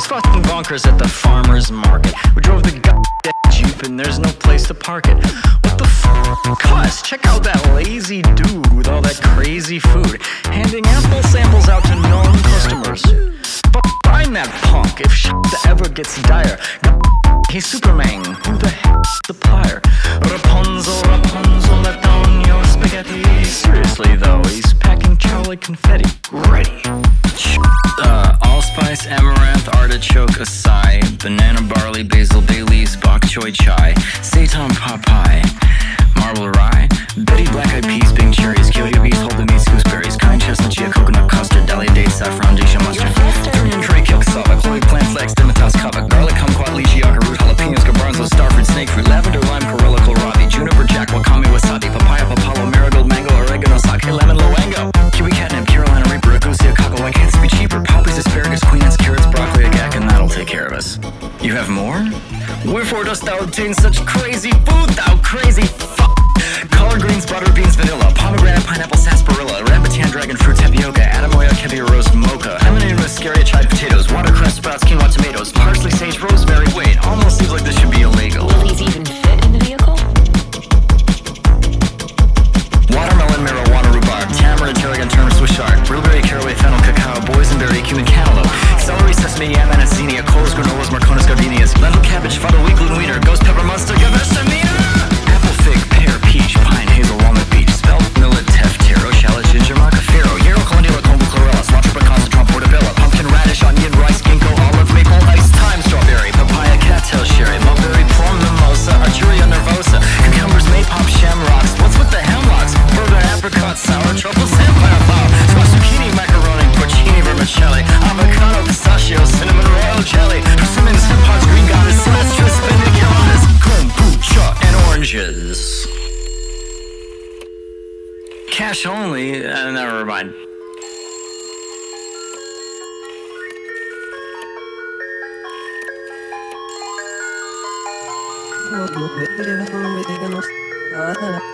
It's fucking bonkers at the farmer's market. We drove the goddamn Jeep and there's no place to park it. What the f***? Cuss, check out that lazy dude with all that crazy food, handing apple samples out to known customers. Find that punk if shit ever gets dire. He's Superman, who the hell's the plier? Rapunzel, Rapunzel, let down your spaghetti. Seriously though, he's packing Charlie confetti. Ready. Allspice, amaranth, artichoke, acai, banana, barley, basil, Bailey's, bok choy chai, seitan, Popeye, marble rye, Betty, black-eyed peas, Bing cherries, Kyoto bees, holding these gooseberries, kind chestnut, chia, coconut custard, dahlia dates, saffron, geisha mustard, durian, curry, kilksava, chloe, plant flax, dimitas, kava, garlic, kumquat, lychee, yucca root, jalapenos, garbanzo, starfruit, snake fruit, lavender, lime, corolla, kohlrabi, juniper, jack, wakame, wasabi, papaya, papalo, marigold, mango, oregano, sake, lemon, loango, kiwi, catnip, Carolina Reaper, agousia, cockle, why can't this be cheaper? Poppies, asparagus, queens, carrots, broccoli, agave, and that'll take care of us. You have more? Wherefore dost thou obtain such crazy food, thou crazy fuck? Collard greens, butter beans, vanilla, pomegranate, pineapple, sarsaparilla, rambutan, dragon fruit, tapioca, adamoya, kevia, roast, mocha, lemonade, muscaria, chive potatoes, watercress, sprouts, quinoa, tomatoes, parsley, sage, rosemary. Wait, almost seems like this should be illegal. Will these even fit in the vehicle? Watermelon, marijuana, rhubarb, tamarind, tarragon, turnip, Swiss chard, blueberry, caraway, fennel, cacao, boysenberry, cumin, cantaloupe, celery, sesame, yam, anacinia, coles, granolas, marconas, gardenias, lentil, cabbage, fado, wheat, gluten, wheater, ghost pepper, mustard, gavestamina, apple, fig, pear, peach, pine, hazel, walnut, beech, spelt, millet, teff, taro, shallot, ginger, maca, farro, yarrow, calendula, combo, chlorella, cilantro, pecan, trump, portobello, pumpkin, radish, onion, rice, ginkgo, olive, maple, ice, thyme, strawberry, papaya, cattail, sherry, mulberry, plum, mimosa, arturia nervosa, cucumbers, maypop, shamrocks, what's with the hemlocks, burger, apricot, sour, truffle, samphire, plow, squash, zucchini, macaroni, porcini, vermicelli, avocado, pistachio, cinnamon, royal jelly, persimmons, pods, green goddess, cilantro, spinach, calamus, kombucha, and oranges. Cash only? Never mind. No,